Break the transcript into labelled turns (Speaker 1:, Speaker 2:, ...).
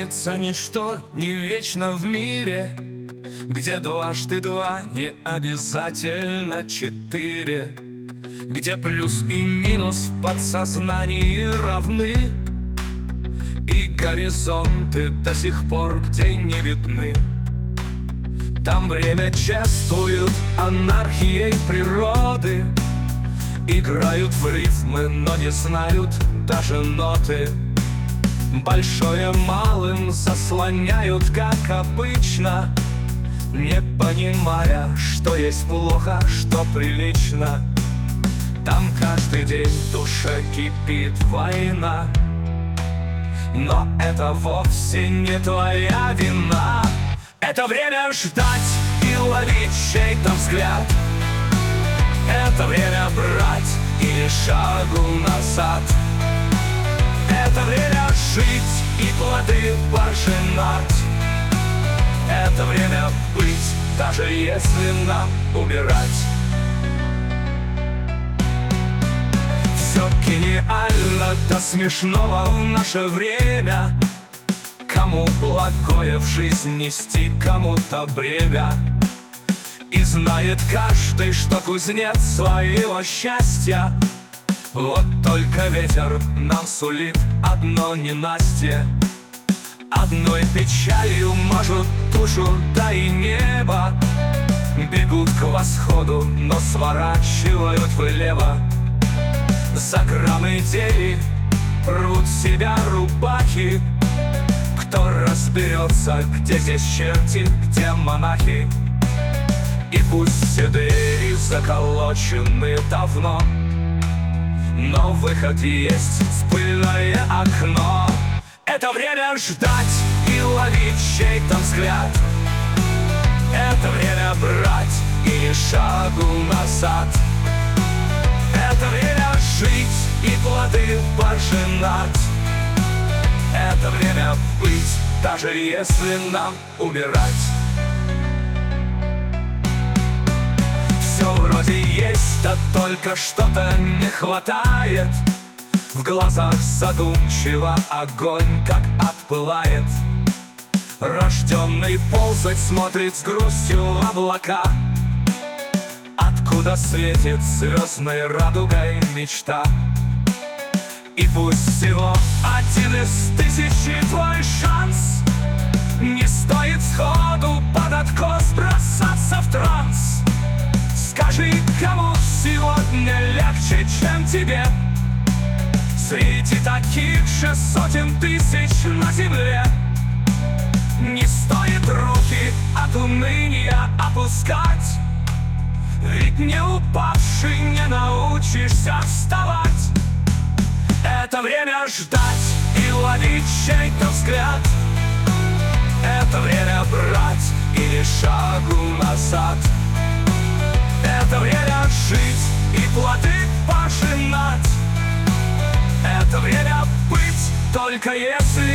Speaker 1: кажется, ничто не вечно в мире, где дважды два не обязательно четыре, где плюс и минус в подсознании равны, и горизонты до сих пор где не видны. Там время чествуют анархией природы, играют в рифмы, но не знают даже ноты. Большое малым заслоняют, как обычно, не понимая, что есть плохо, что прилично. Там каждый день в душе кипит война, но это вовсе не твоя вина. Это время ждать и ловить чей-то взгляд, это время брать и шагу назад. Это время жить и плоды пожинать, это время быть, даже если нам умирать. Все гениально до смешного в наше время. Кому благое в жизнь нести, кому-то бремя. И знает каждый, что кузнец своего счастья. Вот только ветер нам сулит одно ненастье. Одной печалью мажут тушу, да и небо. Бегут к восходу, но сворачивают влево. За грамм идеи рвут себя рубахи. Кто разберется, где здесь черти, где монахи? И пусть все двери заколочены давно, но выход есть в пыльное окно. Это время ждать и ловить чей-то взгляд, это время брать и шагу назад. Это время жить и плоды пожинать, это время быть, даже если нам умирать. Все вроде есть, да только что-то не хватает. В глазах задумчиво огонь как отпылает. Рожденный ползать смотрит с грустью в облака, откуда светит звездной радугой мечта. И пусть всего один из тысячи твой шанс, не стоит сходу под откос бросаться в транс. Скажи, кому сегодня легче, чем тебе, среди таких же сотен тысяч на земле. Не стоит руки от уныния опускать, ведь не упавший не научишься вставать. Это время ждать и ловить чей-то взгляд, это время брать или шагу назад. Это время жить и плоды пожинать, это время быть, только если